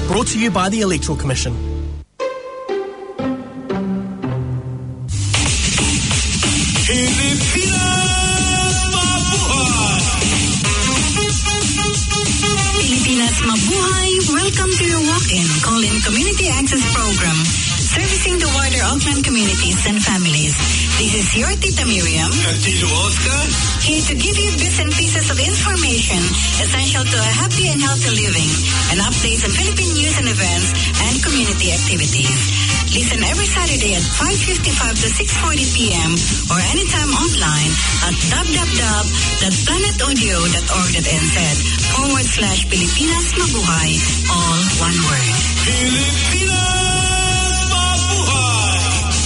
Brought to you by the Electoral Commission. Pilipinas Mabuhay, welcome to your walk-in call-in community access program, servicing the wider Auckland communities and families. This is your Tita Miriam, Tito Oscar, here to give you bits and pieces of information essential to a happy and healthy living, and updates on Philippine news and events and community activities. Listen every Saturday at 5:55 to 6:40 p.m. or anytime online at www.planetaudio.org.nz/Pilipinas Mabuhay, all one word. Pilipinas Mabuhay!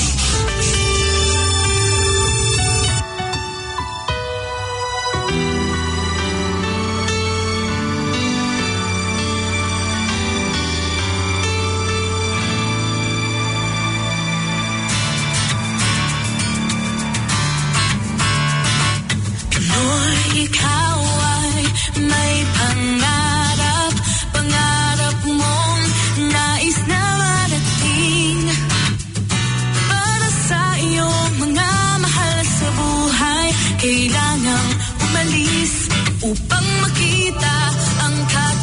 Ikaw ay may pangarap, pangarap mong nais na marating. Para sa iyong mga mahal sa buhay, kailangang umalis upang makita ang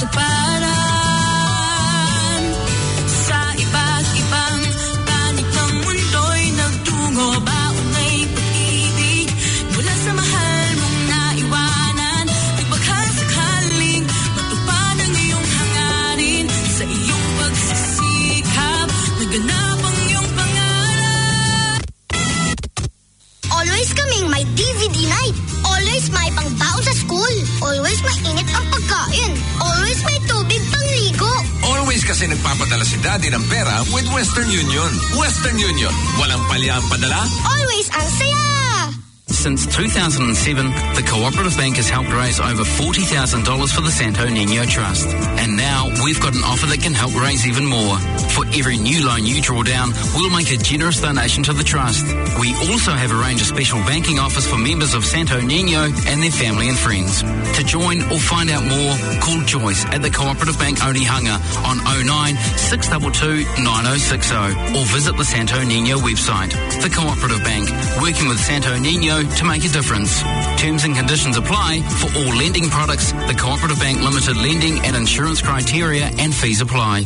katuparan. Sa iba't ibang panig ng mundo'y nagtungo, baon ay pag-ibig mula sa mahal mong naiwanan. Nagbakasakaling matupad ang iyong hangarin, sa iyong pagsisikap naganap ang iyong pangarap. Always kaming may DVD night. Always may pangbaon sa school. Always mainit ang pagkain. Always may tubig pangligo. Always kasi nagpapadala si Daddy ng pera with Western Union. Western Union. Walang palya ang padala. Always ang saya! Since 2007, the Cooperative Bank has helped raise over $40,000 for the Santo Niño Trust. And now we've got an offer that can help raise even more. For every new loan you draw down, we'll make a generous donation to the Trust. We also have arranged a special banking offers for members of Santo Niño and their family and friends. To join or find out more, call Joyce at the Cooperative Bank Onehunga on 09 622 9060 or visit the Santo Niño website. The Cooperative Bank, working with Santo Niño to make a difference. Terms and conditions apply for all lending products. The Cooperative Bank Limited lending and insurance criteria and fees apply.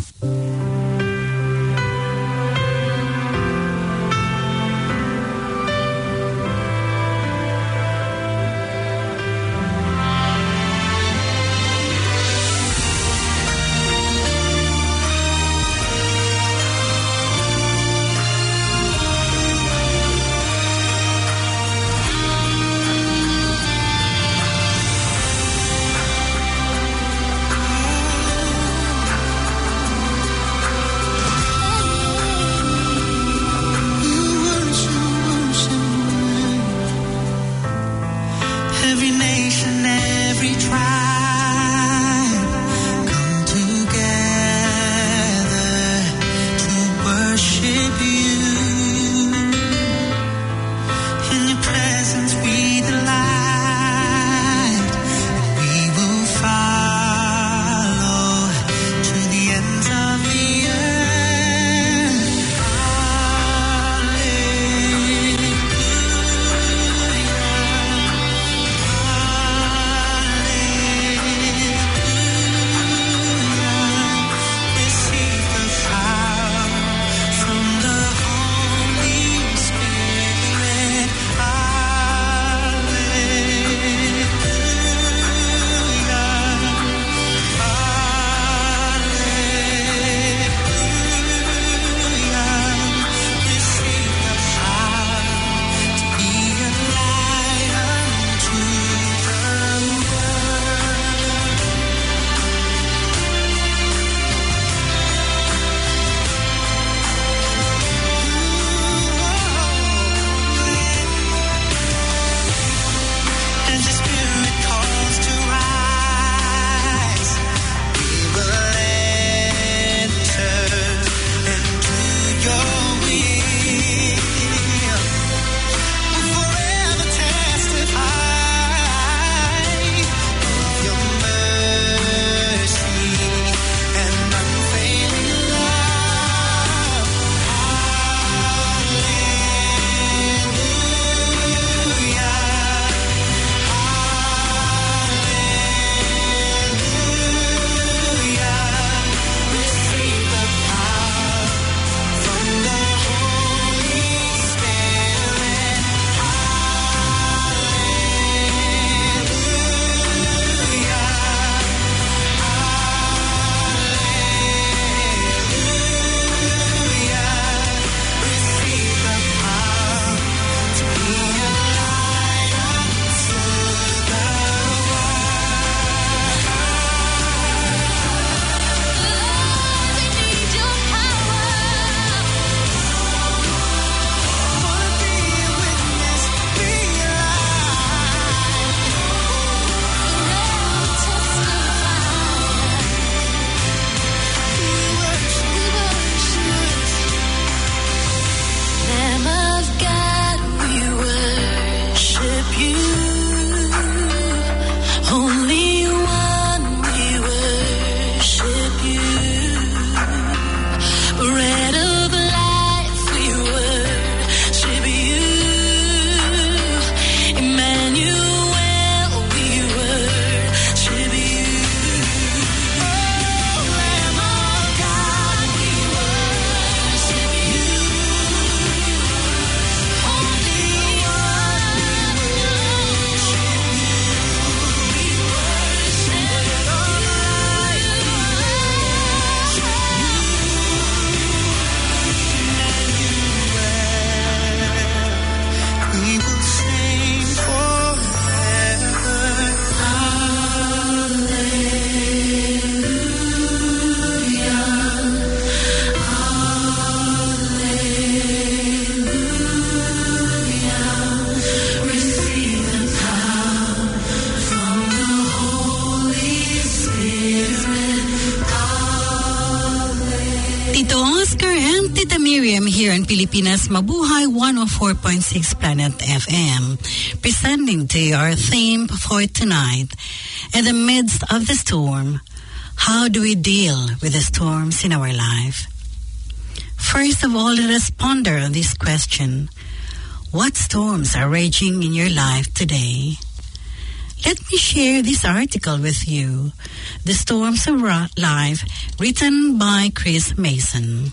Oscar and Tita Miriam here in Pilipinas Mabuhay 104.6 Planet FM, presenting to you our theme for tonight. In the midst of the storm, how do we deal with the storms in our life? First of all, let us ponder on this question. What storms are raging in your life today? Let me share this article with you, The Storms of Life, written by Chris Mason.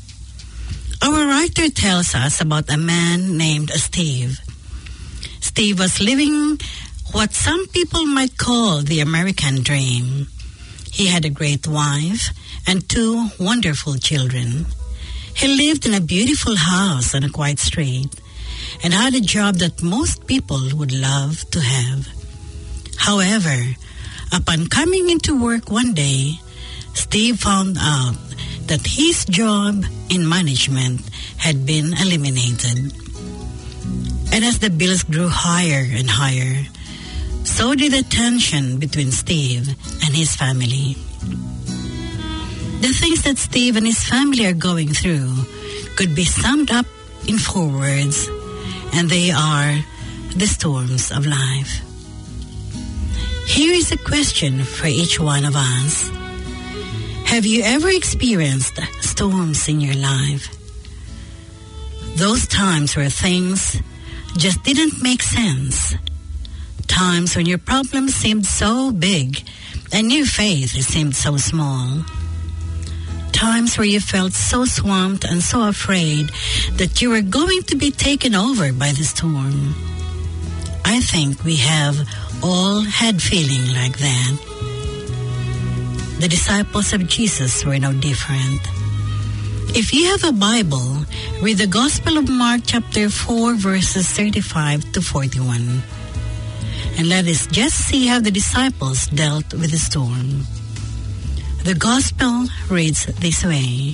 Our writer tells us about a man named Steve. Steve was living what some people might call the American dream. He had a great wife and 2 wonderful children. He lived in a beautiful house on a quiet street and had a job that most people would love to have. However, upon coming into work one day, Steve found out that his job in management had been eliminated. And as the bills grew higher and higher, so did the tension between Steve and his family. The things that Steve and his family are going through could be summed up in 4 words, and they are the storms of life. Here is a question for each one of us. Have you ever experienced storms in your life? Those times where things just didn't make sense. Times when your problems seemed so big and your faith seemed so small. Times where you felt so swamped and so afraid that you were going to be taken over by the storm. I think we have all had feeling like that. The disciples of Jesus were no different. If you have a Bible, read the Gospel of Mark chapter 4 verses 35 to 41. And let us just see how the disciples dealt with the storm. The Gospel reads this way.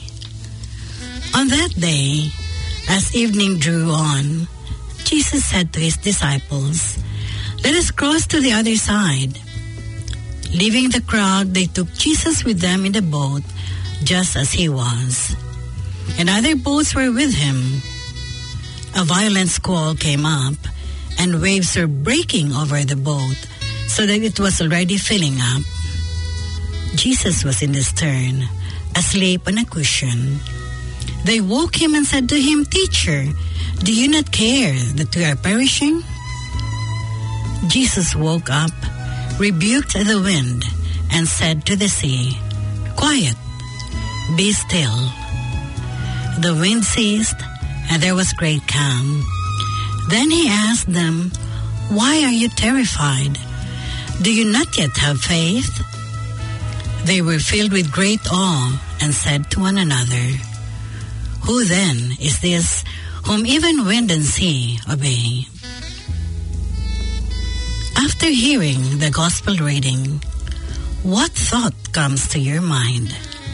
On that day, as evening drew on, Jesus said to his disciples, "Let us cross to the other side." Leaving the crowd, they took Jesus with them in the boat, just as he was. And other boats were with him. A violent squall came up, and waves were breaking over the boat, so that it was already filling up. Jesus was in the stern, asleep on a cushion. They woke him and said to him, "Teacher, do you not care that we are perishing?" Jesus woke up, rebuked the wind, and said to the sea, "Quiet, be still." The wind ceased, and there was great calm. Then he asked them, "Why are you terrified? Do you not yet have faith?" They were filled with great awe and said to one another, "Who then is this whom even wind and sea obey?" After hearing the gospel reading, what thought comes to your mind?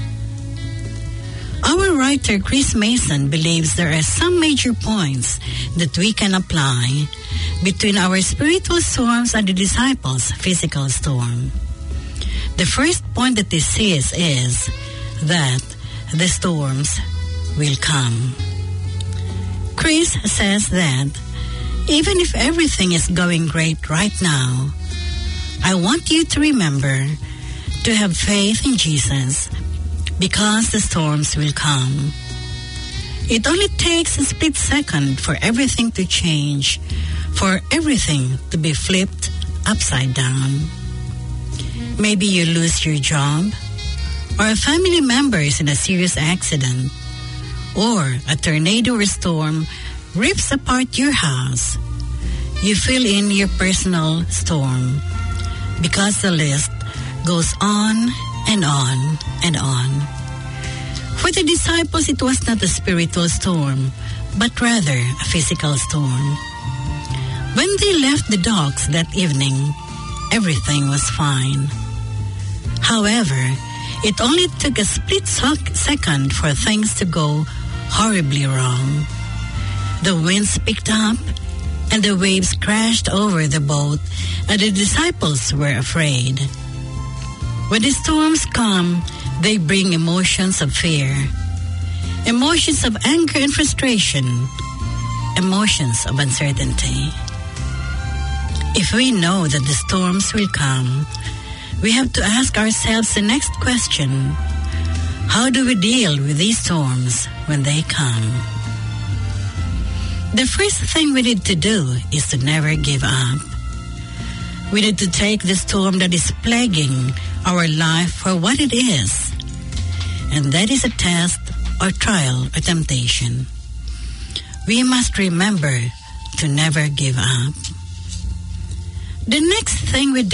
Our writer Chris Mason believes there are some major points that we can apply between our spiritual storms and the disciples' physical storm. The first point that he sees is that the storms will come. Chris says that even if everything is going great right now, I want you to remember to have faith in Jesus because the storms will come. It only takes a split second for everything to change, for everything to be flipped upside down. Maybe you lose your job, or a family member is in a serious accident, or a tornado or storm rips apart your house. You fill in your personal storm because the list goes on and on and on. For the disciples, it was not a spiritual storm, but rather a physical storm. When they left the docks that evening, everything was fine. However, it only took a split second for things to go horribly wrong. The winds picked up, and the waves crashed over the boat, and the disciples were afraid. When the storms come, they bring emotions of fear. emotions of anger and frustration, emotions of uncertainty. If we know that the storms will come, we have to ask ourselves the next question: how do we deal with these storms when they come? The first thing we need to do is to never give up. We need to take the storm that is plaguing our life for what it is, and that is a test or trial or temptation. We must remember to never give up. The next thing we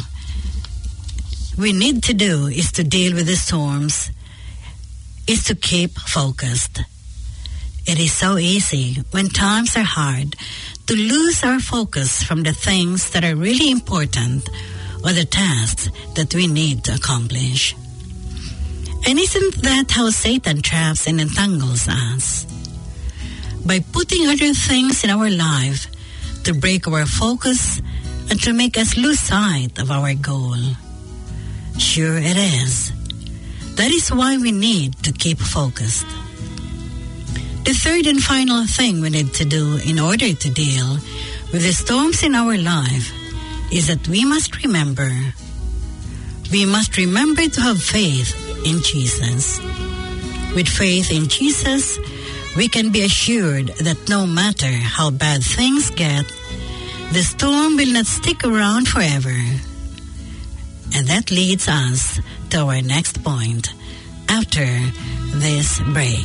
need to do is to deal with the storms, is to keep focused. It is so easy when times are hard to lose our focus from the things that are really important or the tasks that we need to accomplish. And isn't that how Satan traps and entangles us? By putting other things in our life to break our focus and to make us lose sight of our goal. Sure it is. That is why we need to keep focused. The third and final thing we need to do in order to deal with the storms in our life is that we must remember to have faith in Jesus. With faith in Jesus, we can be assured that no matter how bad things get, the storm will not stick around forever. And that leads us to our next point after this break.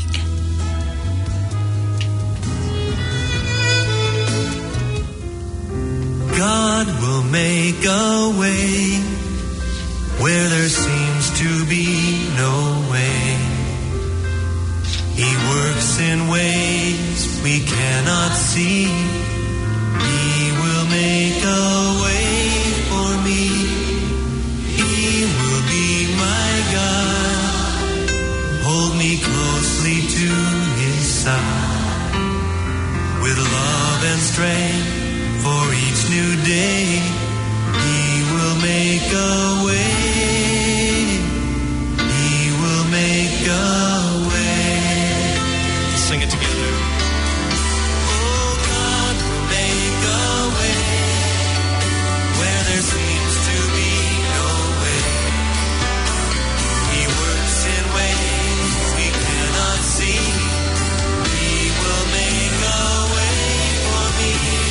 God will make a way where there seems to be no way. He works in ways we cannot see. He will make a way for me. He will be my God. Hold me closely to His side. With love and strength for each new day, He will make a way. He will make a way. Let's sing it together. Oh, God will make a way where there seems to be no way. He works in ways we cannot see. He will make a way for me.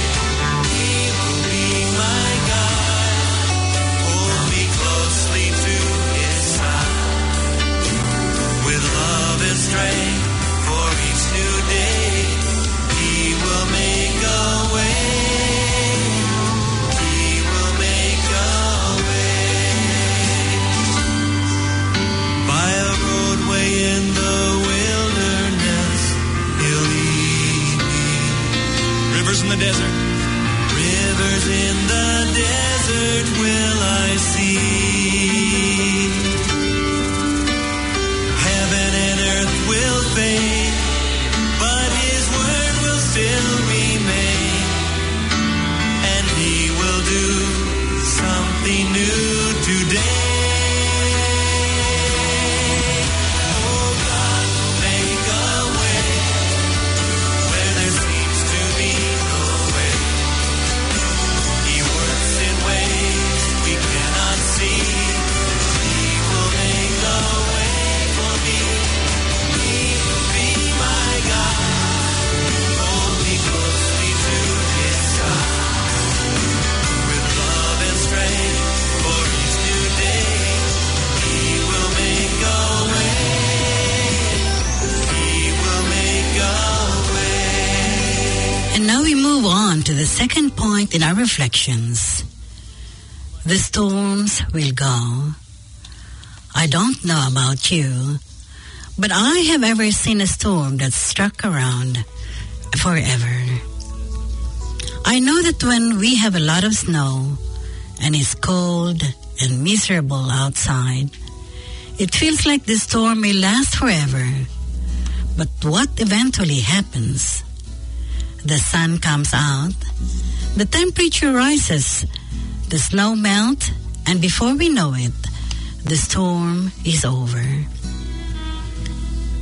My God, hold me closely to His side. With love and strength for each new day, He will make a way. He will make a way. By a roadway in the wilderness, He'll lead me. Rivers in the desert. Rivers in the desert will I see. Heaven and earth will fade, but His word will still remain. And He will do something new today. Oh, God will make a way where there seems to be no way. He works in ways we cannot see. He will make a way for me. He will be my God. Hold me closely to His side. With love and strength for each new day, He will make a way. He will make a way. And now we move on to the second point in our reflections. The storms will go. I don't know about you, but I have ever seen a storm that struck around forever. I know that when we have a lot of snow and it's cold and miserable outside, it feels like the storm may last forever. But what eventually happens? The sun comes out, the temperature rises, the snow melts, and before we know it, the storm is over.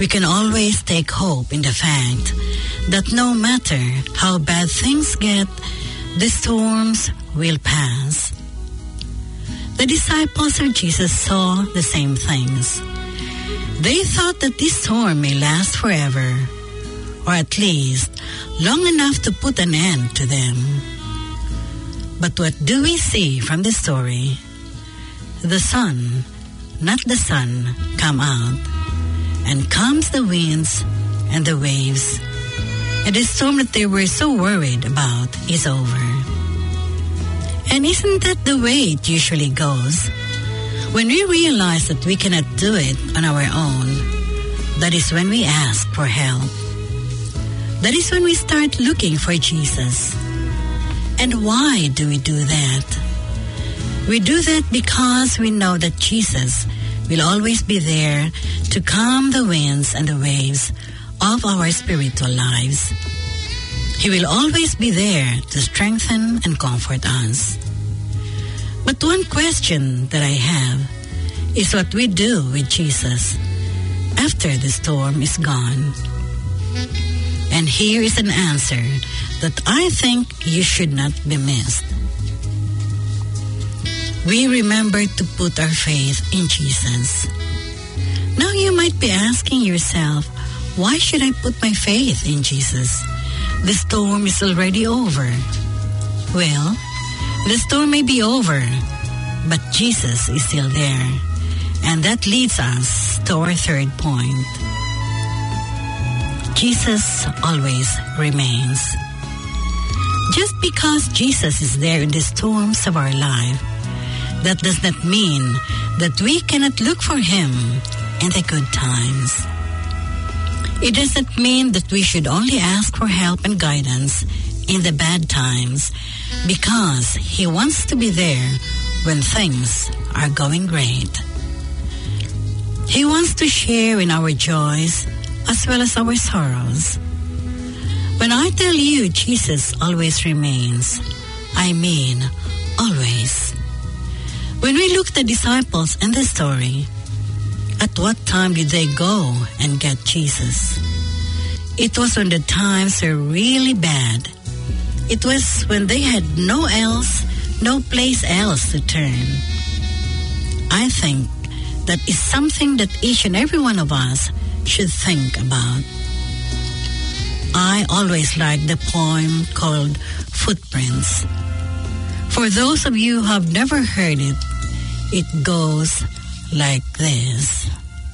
we can always take hope in the fact that no matter how bad things get, the storms will pass. The disciples of Jesus saw the same things. They thought that this storm may last forever, or at least long enough to put an end to them. But what do we see from the story? The sun, not the sun, come out, and comes the winds and the waves, and the storm that they were so worried about is over. And isn't that the way it usually goes? When we realize that we cannot do it on our own, that is when we ask for help. That is when we start looking for Jesus. And why do we do that? We do that because we know that Jesus will always be there to calm the winds and the waves of our spiritual lives. He will always be there to strengthen and comfort us. But one question that I have is what we do with Jesus after the storm is gone. And here is an answer that I think you should not be missed. We remember to put our faith in Jesus. Now you might be asking yourself, why should I put my faith in Jesus? The storm is already over. Well, the storm may be over, but Jesus is still there. And that leads us to our third point. Jesus always remains. Just because Jesus is there in the storms of our life, that does not mean that we cannot look for Him in the good times. It does not mean that we should only ask for help and guidance in the bad times, because He wants to be there when things are going great. He wants to share in our joys as well as our sorrows. When I tell you Jesus always remains, I mean always. When we look at the disciples in the story, at what time did they go and get Jesus? It was when the times were really bad. It was when they had no place else to turn. I think that is something that each and every one of us should think about. I always like the poem called Footprints. For those of you who have never heard it, it goes like this.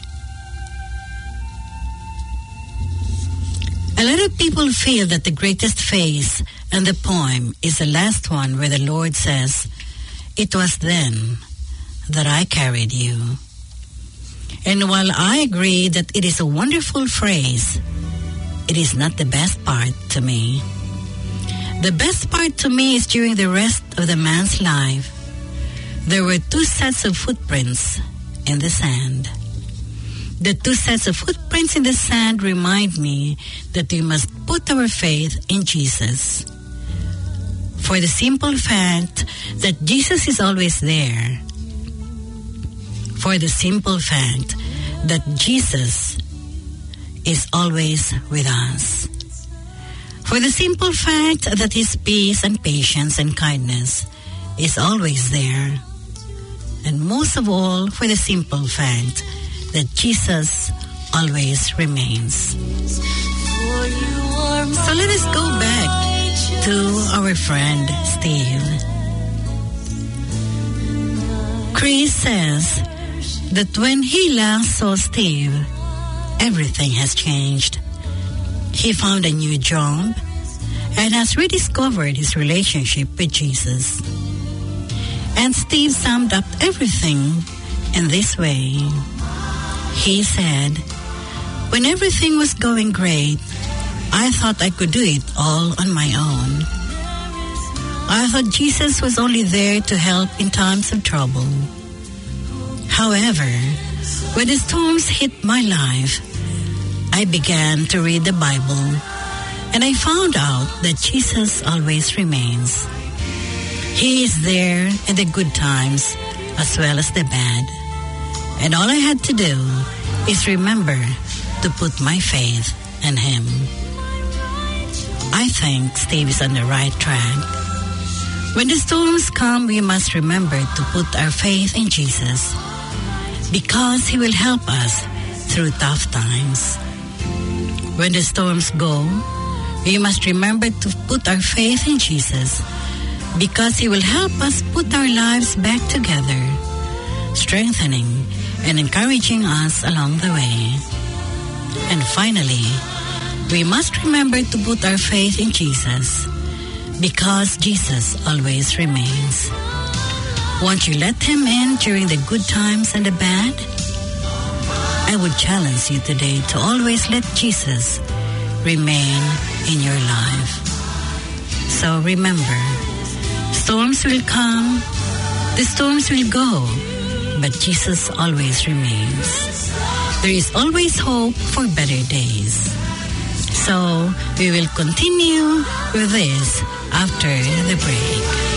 A lot of people feel that the greatest phase in the poem is the last one where the Lord says, "It was then that I carried you." And while I agree that it is a wonderful phrase, it is not the best part to me. The best part to me is during the rest of the man's life, there were two sets of footprints in the sand. The two sets of footprints in the sand remind me that we must put our faith in Jesus. For the simple fact that Jesus is always there. For the simple fact that Jesus is always with us. For the simple fact that His peace and patience and kindness is always there. And most of all, for the simple fact that Jesus always remains. So let us go back to our friend Steve. Chris says that when he last saw Steve, everything has changed. He found a new job and has rediscovered his relationship with Jesus. And Steve summed up everything in this way. He said, "When everything was going great, I thought I could do it all on my own. I thought Jesus was only there to help in times of trouble. However, when the storms hit my life, I began to read the Bible, and I found out that Jesus always remains. He is there in the good times as well as the bad. And all I had to do is remember to put my faith in Him. I think Steve is on the right track. When the storms come, we must remember to put our faith in Jesus because He will help us through tough times. When the storms go, we must remember to put our faith in Jesus because He will help us put our lives back together, strengthening and encouraging us along the way. And finally, we must remember to put our faith in Jesus because Jesus always remains. Won't you let Him in during the good times and the bad? I would challenge you today to always let Jesus remain in your life. So remember, storms will come, the storms will go, but Jesus always remains. There is always hope for better days. So we will continue with this after the break.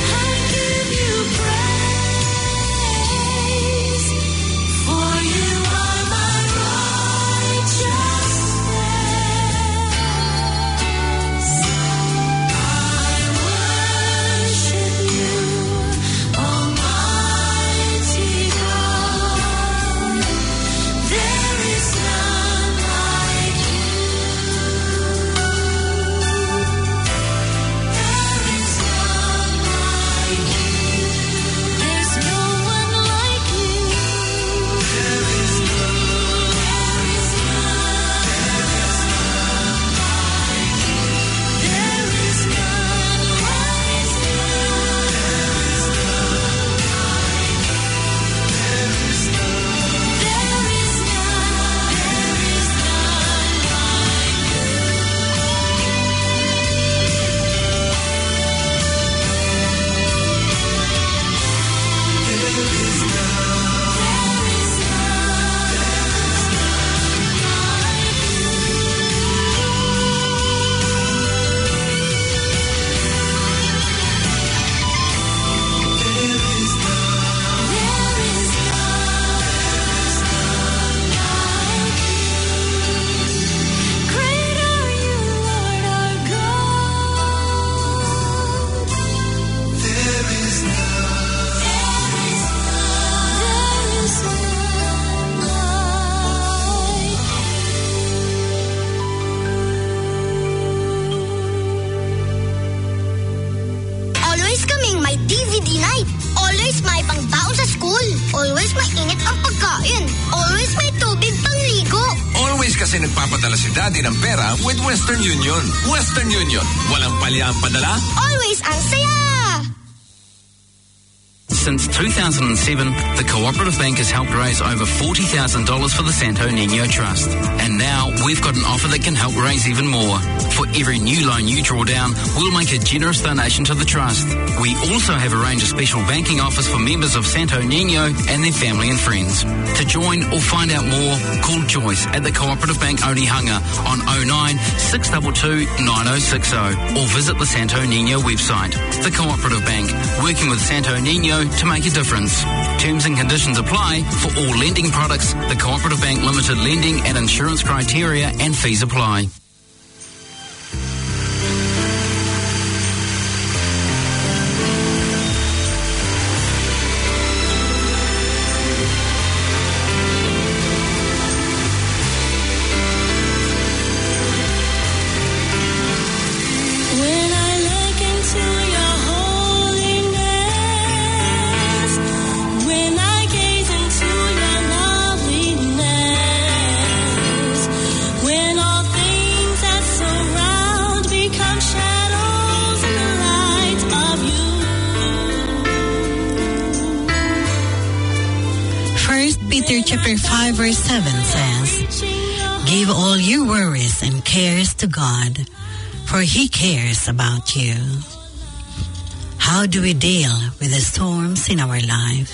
Kasi nagpapadala si Daddy ng pera with Western Union. Western Union. Walang palya ang padala. Always ang saya! Since 2007, the Cooperative Bank has helped raise over $40,000 for the Santo Nino Trust. And now we've got an offer that can help raise even more. For every new loan you draw down, we'll make a generous donation to the Trust. We also have arranged a special banking offers for members of Santo Nino and their family and friends. To join or find out more, call Joyce at the Cooperative Bank Onehunga on 09 622 9060 or visit the Santo Nino website. The Cooperative Bank, working with Santo Nino to make a difference. Terms and conditions apply for all lending products. The Cooperative Bank Limited lending and insurance criteria and fees apply. Chapter 5 verse 7 says, "Give all your worries and cares to God, for He cares about you." How do we deal with the storms in our life?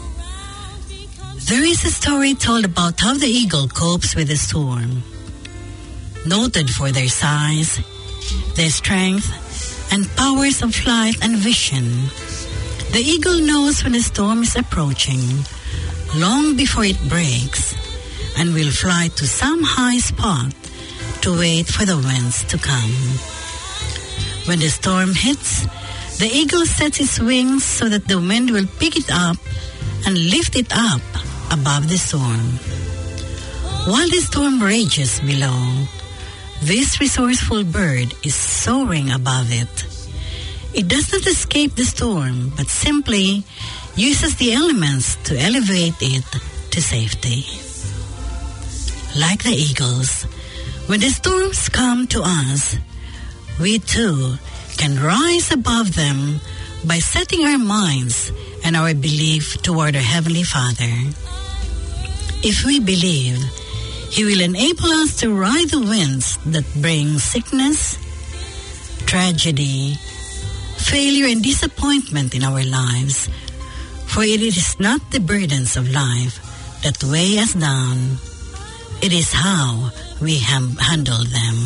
There is a story told about how the eagle copes with the storm. Noted for their size, their strength, and powers of flight and vision, the eagle knows when the storm is approaching long before it breaks, and will fly to some high spot to wait for the winds to come. When the storm hits, the eagle sets its wings so that the wind will pick it up and lift it up above the storm. While the storm rages below, this resourceful bird is soaring above it. It does not escape the storm, but simply uses the elements to elevate it to safety. Like the eagles, when the storms come to us, we too can rise above them by setting our minds and our belief toward our Heavenly Father. If we believe, He will enable us to ride the winds that bring sickness, tragedy, failure, and disappointment in our lives. For it is not the burdens of life that weigh us down. It is how we handle them.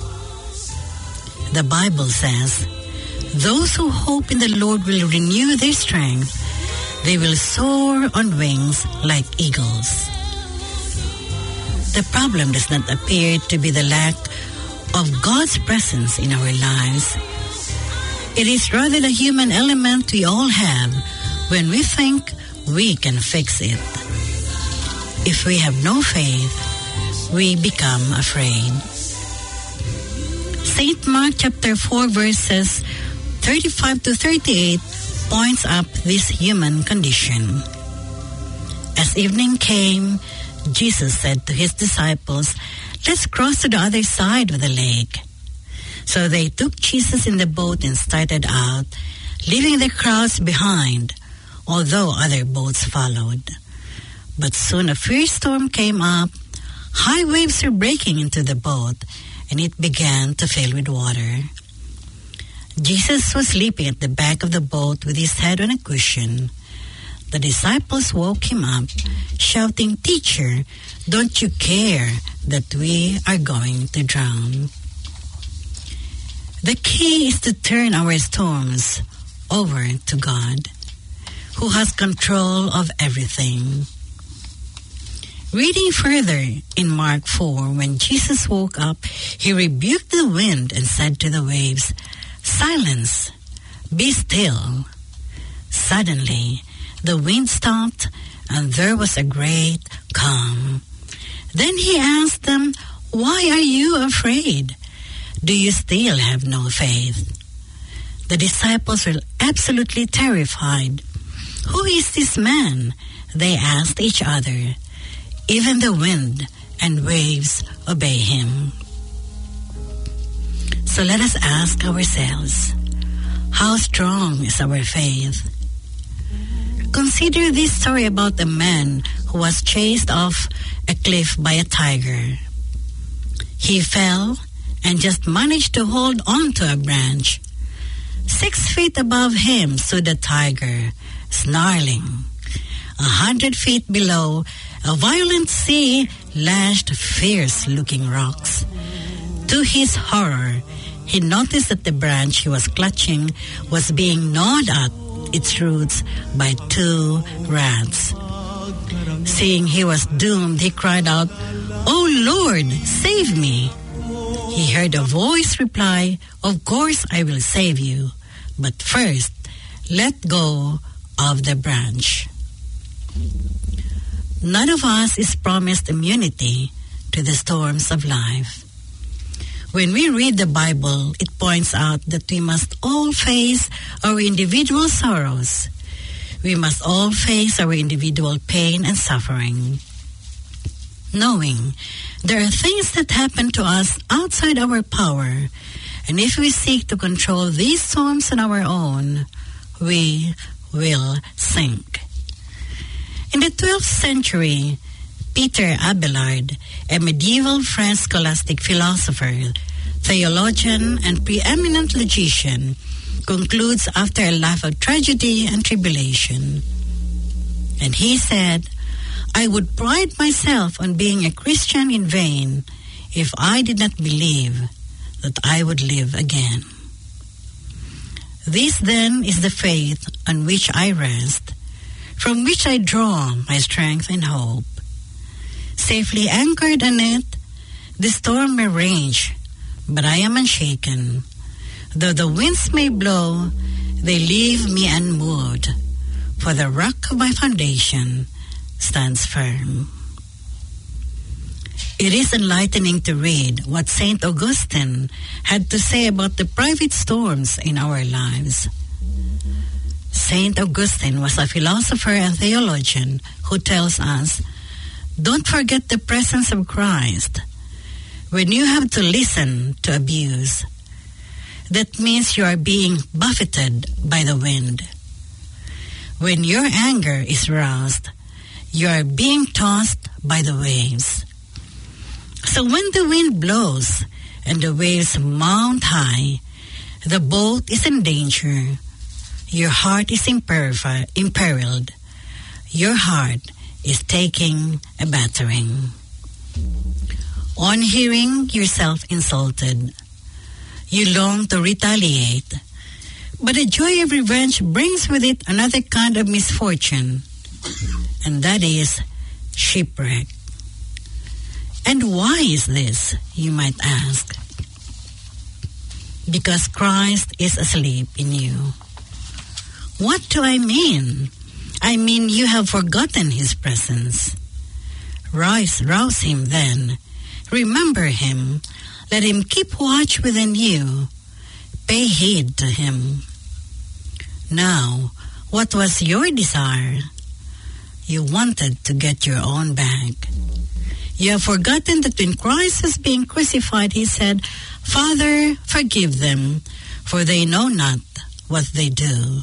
The Bible says, "Those who hope in the Lord will renew their strength. They will soar on wings like eagles." The problem does not appear to be the lack of God's presence in our lives. It is rather the human element we all have when we think we can fix it. If we have no faith, we become afraid. St. Mark chapter 4 verses 35 to 38 points up this human condition. As evening came, Jesus said to his disciples, "Let's cross to the other side of the lake." So they took Jesus in the boat and started out, leaving the crowds behind, although other boats followed. But soon a fierce storm came up. High waves were breaking into the boat, and it began to fill with water. Jesus was sleeping at the back of the boat with his head on a cushion. The disciples woke him up, shouting, "Teacher, don't you care that we are going to drown?" The key is to turn our storms over to God, who has control of everything. Reading further in Mark 4, when Jesus woke up, he rebuked the wind and said to the waves, "Silence, be still." Suddenly, the wind stopped and there was a great calm. Then he asked them, "Why are you afraid? Do you still have no faith?" The disciples were absolutely terrified. "Who is this man?" they asked each other. "Even the wind and waves obey him." So let us ask ourselves, how strong is our faith? Consider this story about a man who was chased off a cliff by a tiger. He fell and just managed to hold on to a branch. 6 feet above him stood the tiger, snarling. 100 feet below, a violent sea lashed fierce-looking rocks. To his horror, he noticed that the branch he was clutching was being gnawed at its roots by 2 rats. Seeing he was doomed, he cried out, "Oh Lord, save me!" He heard a voice reply, "Of course I will save you, but first let go of the branch." None of us is promised immunity to the storms of life. When we read the Bible, it points out that we must all face our individual sorrows. We must all face our individual pain and suffering. Knowing there are things that happen to us outside our power, and if we seek to control these storms on our own, we will sink. In the 12th century, Peter Abelard, a medieval French scholastic philosopher, theologian, and preeminent logician, concludes after a life of tragedy and tribulation. And he said, "I would pride myself on being a Christian in vain if I did not believe that I would live again." This then is the faith on which I rest, from which I draw my strength and hope. Safely anchored in it, the storm may rage, but I am unshaken. Though the winds may blow, they leave me unmoved, for the rock of my foundation stands firm. It is enlightening to read what St. Augustine had to say about the private storms in our lives. St. Augustine was a philosopher and theologian who tells us, don't forget the presence of Christ when you have to listen to abuse. That means you are being buffeted by the wind. When your anger is roused, you are being tossed by the waves. So when the wind blows and the waves mount high, the boat is in danger. Your heart is imperiled. Your heart is taking a battering. On hearing yourself insulted, you long to retaliate, but the joy of revenge brings with it another kind of misfortune, and that is shipwreck. And why is this, you might ask? Because Christ is asleep in you. What do I mean? I mean you have forgotten his presence. Rouse him then. Remember him. Let him keep watch within you. Pay heed to him. Now, what was your desire? You wanted to get your own back. You have forgotten that when Christ was being crucified, he said, Father, forgive them, for they know not what they do.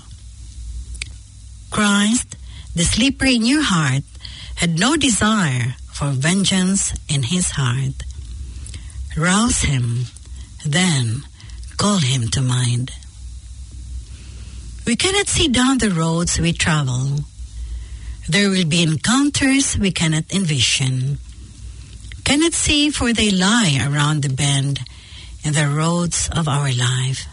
Christ, the sleeper in your heart, had no desire for vengeance in his heart. Rouse him, then call him to mind. We cannot see down the roads we travel. There will be encounters we cannot envision. Cannot see, for they lie around the bend in the roads of our life.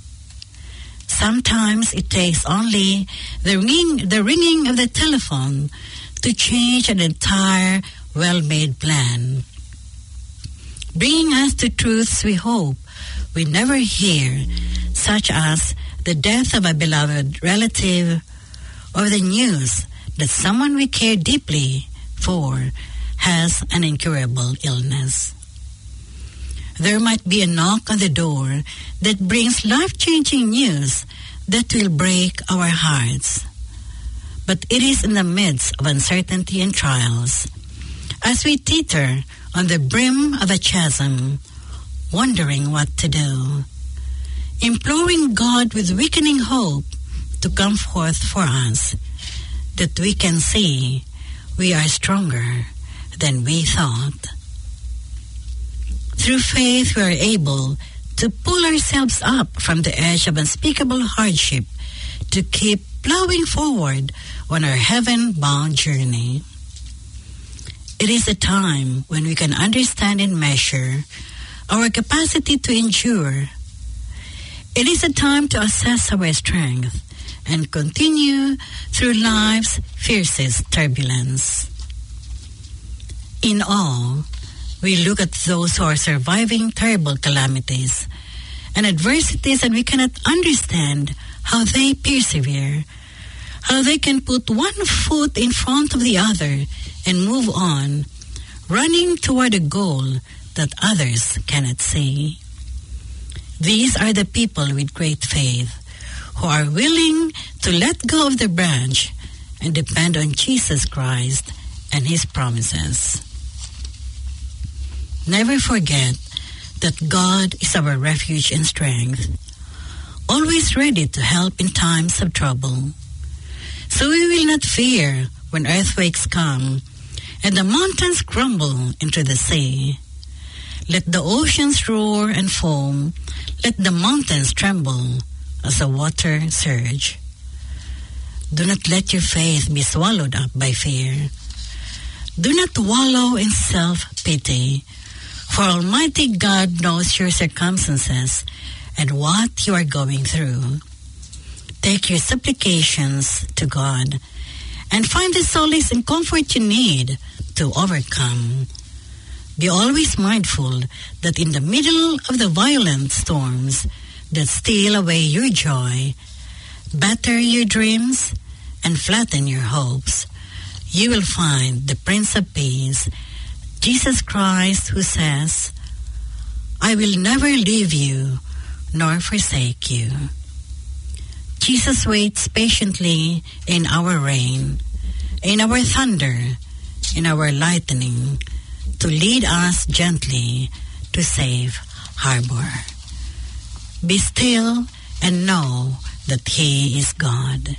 Sometimes it takes only the ringing of the telephone to change an entire well-made plan, bringing us to truths we hope we never hear, such as the death of a beloved relative or the news that someone we care deeply for has an incurable illness. There might be a knock on the door that brings life-changing news that will break our hearts. But it is in the midst of uncertainty and trials, as we teeter on the brim of a chasm, wondering what to do, imploring God with weakening hope to come forth for us, that we can see we are stronger than we thought. Through faith, we are able to pull ourselves up from the edge of unspeakable hardship to keep plowing forward on our heaven-bound journey. It is a time when we can understand and measure our capacity to endure. It is a time to assess our strength and continue through life's fiercest turbulence. In all, we look at those who are surviving terrible calamities and adversities, and we cannot understand how they persevere, how they can put one foot in front of the other and move on, running toward a goal that others cannot see. These are the people with great faith who are willing to let go of the branch and depend on Jesus Christ and his promises. Never forget that God is our refuge and strength, always ready to help in times of trouble. So we will not fear when earthquakes come and the mountains crumble into the sea. Let the oceans roar and foam, let the mountains tremble as the water surge. Do not let your faith be swallowed up by fear. Do not wallow in self-pity, for Almighty God knows your circumstances and what you are going through. Take your supplications to God and find the solace and comfort you need to overcome. Be always mindful that in the middle of the violent storms that steal away your joy, batter your dreams, and flatten your hopes, you will find the Prince of Peace, Jesus Christ, who says, I will never leave you nor forsake you. Jesus waits patiently in our rain, in our thunder, in our lightning, to lead us gently to safe harbor. Be still and know that He is God.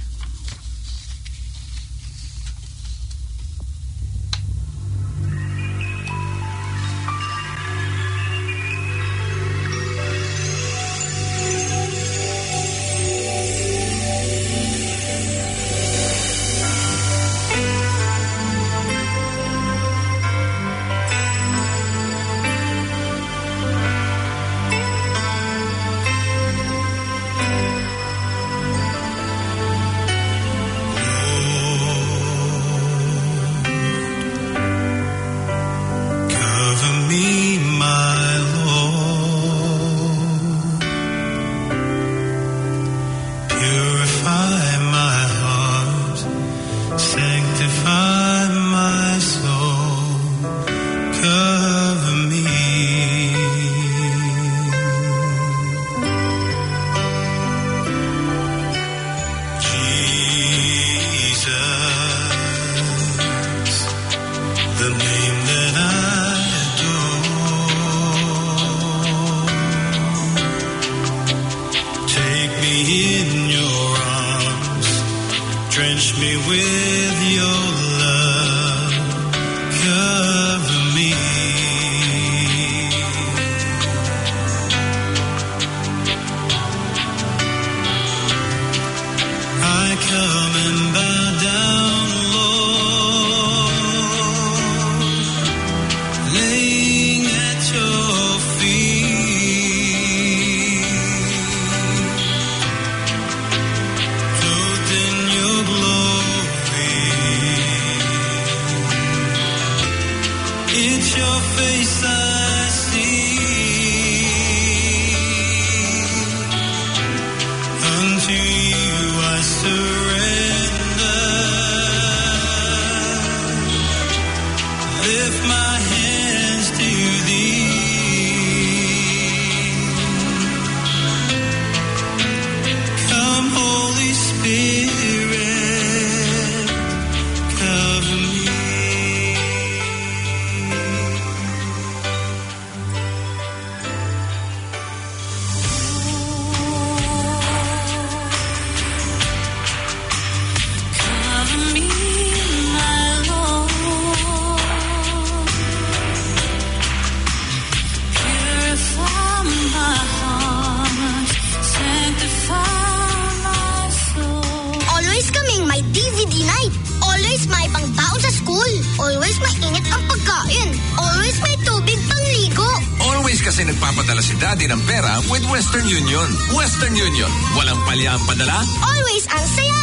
Nagpapadala si Daddy ng pera with Western Union. Western Union. Walang palya ang padala. Always ang saya!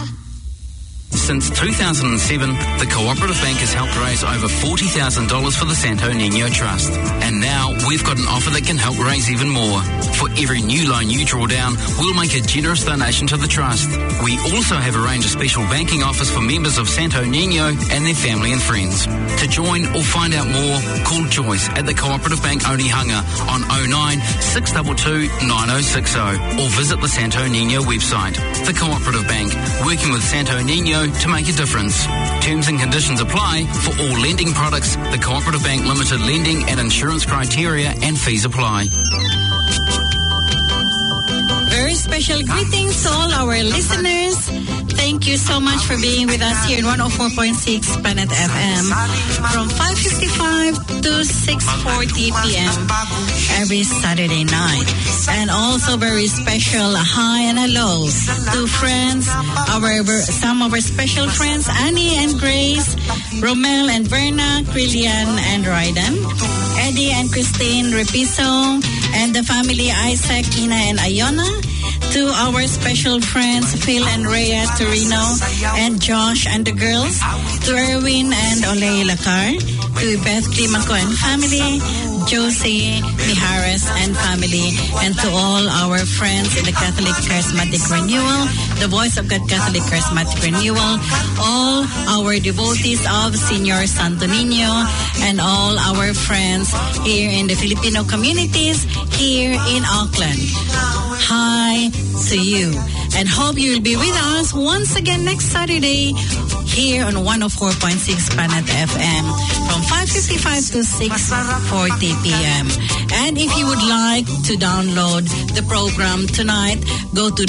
Since 2007, the Cooperative Bank has helped raise over $40,000 for the Santo Niño Trust. And now we've got an offer that can help raise even more. For every new loan you draw down, we'll make a generous donation to the Trust. We also have arranged a special banking offers for members of Santo Niño and their family and friends. To join or find out more, call Joyce at the Cooperative Bank Onehunga on 09 622 9060 or visit the Santo Niño website. The Cooperative Bank, working with Santo Niño to make a difference. Terms and conditions apply for all lending products. The Cooperative Bank Limited lending and insurance criteria and fees apply. Very special greetings to all our listeners. Thank you so much for being with us here in 104.6 Planet FM from 5:55 to 6:40 p.m. every Saturday night. And also very special hi and hello to friends, some of our special friends, Annie and Grace, Romel and Verna, Krillian and Ryden, Eddie and Christine Repiso, and the family Isaac, Ina and Iona. To our special friends, Phil and Rhea Torino, and Josh and the girls. To Erwin and Olay Lacar. To Beth Climaco and family. Josie Mijares and family, and to all our friends in the Catholic Charismatic Renewal, the Voice of God Catholic Charismatic Renewal, all our devotees of Senior Santo Niño, and all our friends here in the Filipino communities here in Auckland. Hi to you, and hope you'll be with us once again next Saturday here on 104.6 Planet FM from 5:55 to 6:40 p.m. And if you would like to download the program tonight, go to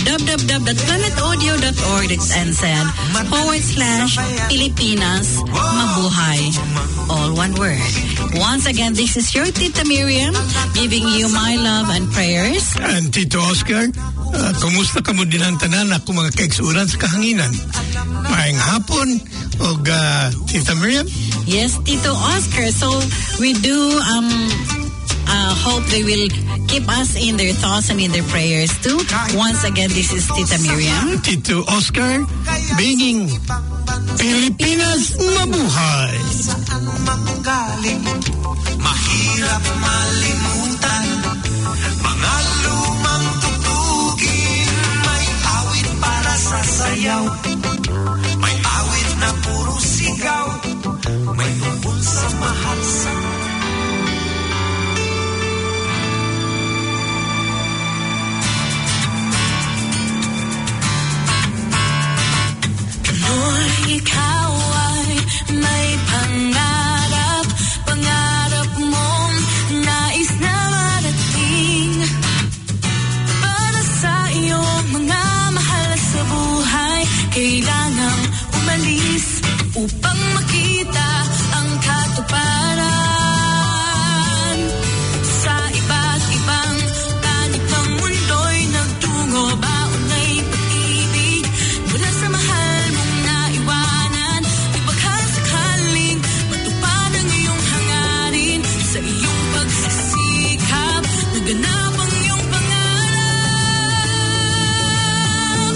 www.planetaudio.org/Pilipinas Mabuhay. All one word. Once again, this is your Tita Miriam giving you my love and prayers. And Tito Oscar, kumusta ka mo din ang tanan ako mga kaigsuran sa kahanginan? Maayong hapon, og Tita Miriam? Yes, Tito Oscar. So we do hope they will keep us in their thoughts and in their prayers too. Once again, this is Tita Miriam. Tito Oscar, binging Pilipinas Mabuhay. Saan manggaling, mahirap malimutan. Mga lumang tugtugin, may awit para sa sayaw. May awit na puro sigaw, may tungkol sa mahal sa ikaw ay may pangarap, pangarap mong nais na marating. Para sa iyong mga mahal sa buhay, kailangang umalis upang makita ang katuparan. Sa iba't ibang panig ng mundo'y nagtungo, baon ay pag-ibig mula sa mahal mong naiwanan. Ipagsakaling matupad ang iyong hangarin, sa iyong pagsisikap naganap ang iyong pangarap.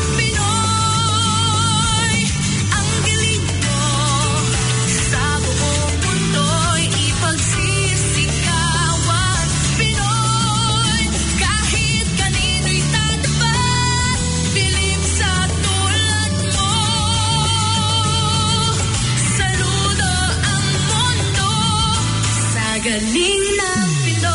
Pinoy, ang galing mo, sa buong mundo'y ipagsisikawan. Pinoy, kahit kanino'y tatapat, bilib sa tulad mo. Saludo ang mundo sa galing ng